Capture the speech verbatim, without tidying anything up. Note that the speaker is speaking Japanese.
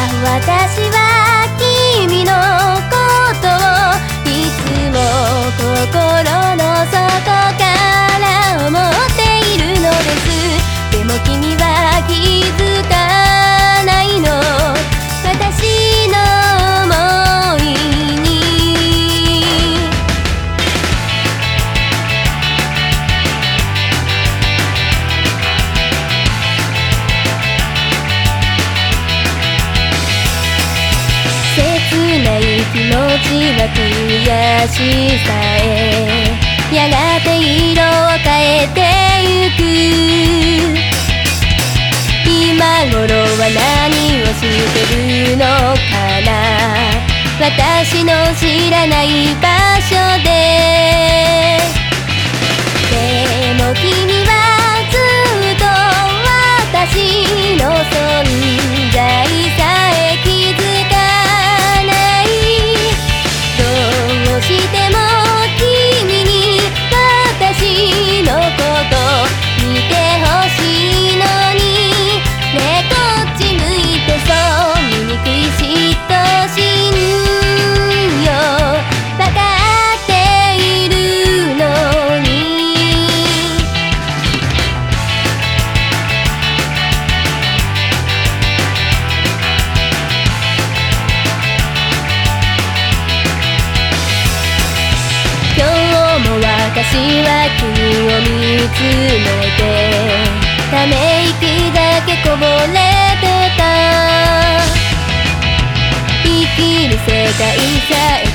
私は君のことをいつも心の底から思っているのです。でも君は気づかないの、私の想いに。切ない気持ちは悔しさへやがて色を変えてゆく。今頃は何をしてるのかな、私の知らない場所で。でも君はずっと私の存在さえ気づかない。どうしても君に私のこと見てほしいのにね、こっち向いてそう醜い嫉妬心よ、わかっているのに。今日も私は君を見つめてため息だけこぼれてた。生きる世界さえ